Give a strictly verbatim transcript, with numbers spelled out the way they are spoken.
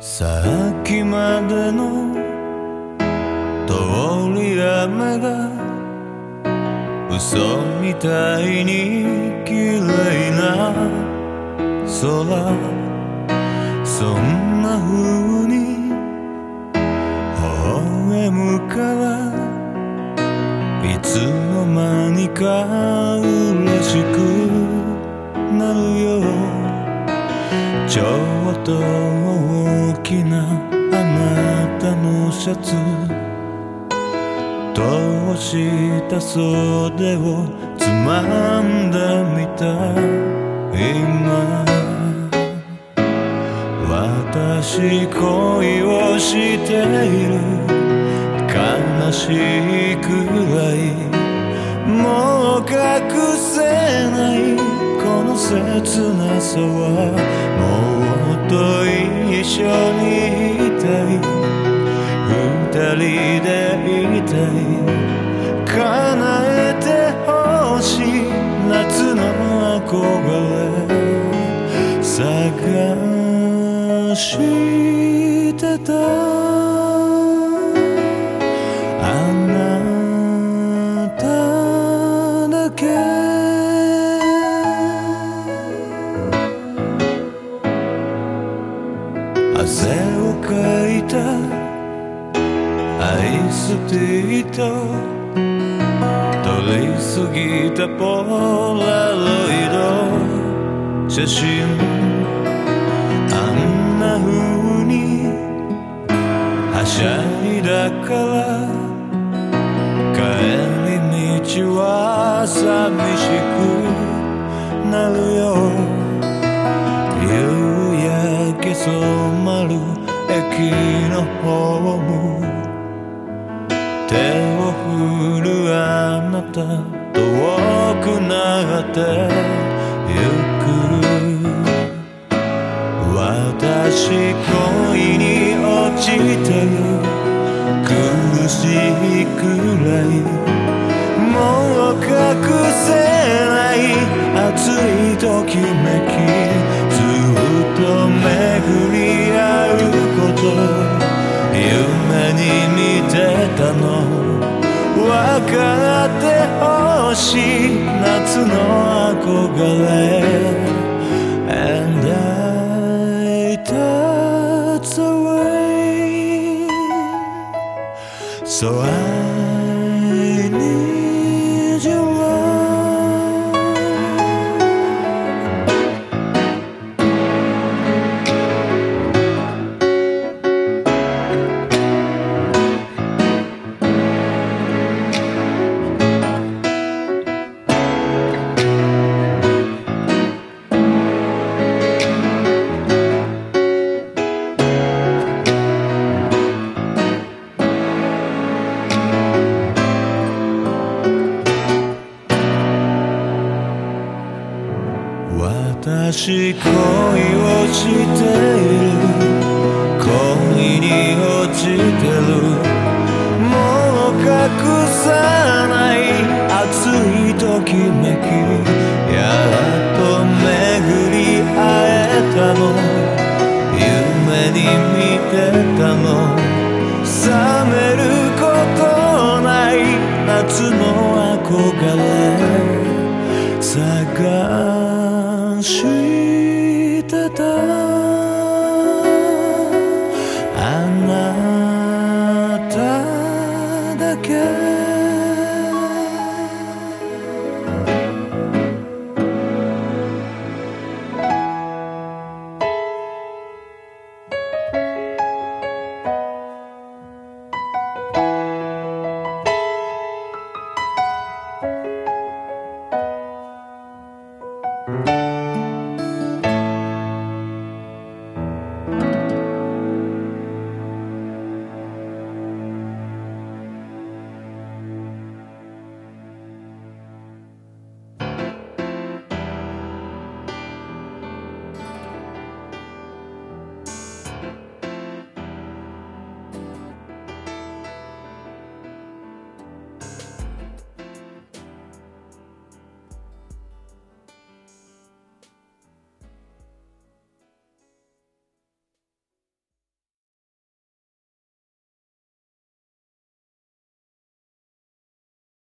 さっきまでの通り雨が嘘みたいに綺麗な空、そんな風に微笑むからいつの間にか嬉しくなるよ。ちょっと大きなあなたのシャツ、通した袖をつまんでみた今、私恋をしている、悲しいくらいもう隠せないこの切なさは、もっと一緒にいたい、二人でいたい、叶えてほしい夏の憧れ探してた。あなただけ汗をかいたアイスティーと取りすぎたポラロイド写真、あんな風にはしゃいだから帰り道は寂しくなるよ。夕焼け染まる駅のホーム、手を振るあなた遠くなってゆく。私恋に落ちてる、苦しいくらいもう隠せない熱いときめき、ずっと巡り合うこと夢に見てたの、分かってほしい夏の憧れ And I touch away So I need your love.私恋をしている、恋に落ちてる、もう隠さない熱いときめき、やっと巡り会えたの、夢に見てたの、冷めることない夏の憧れ探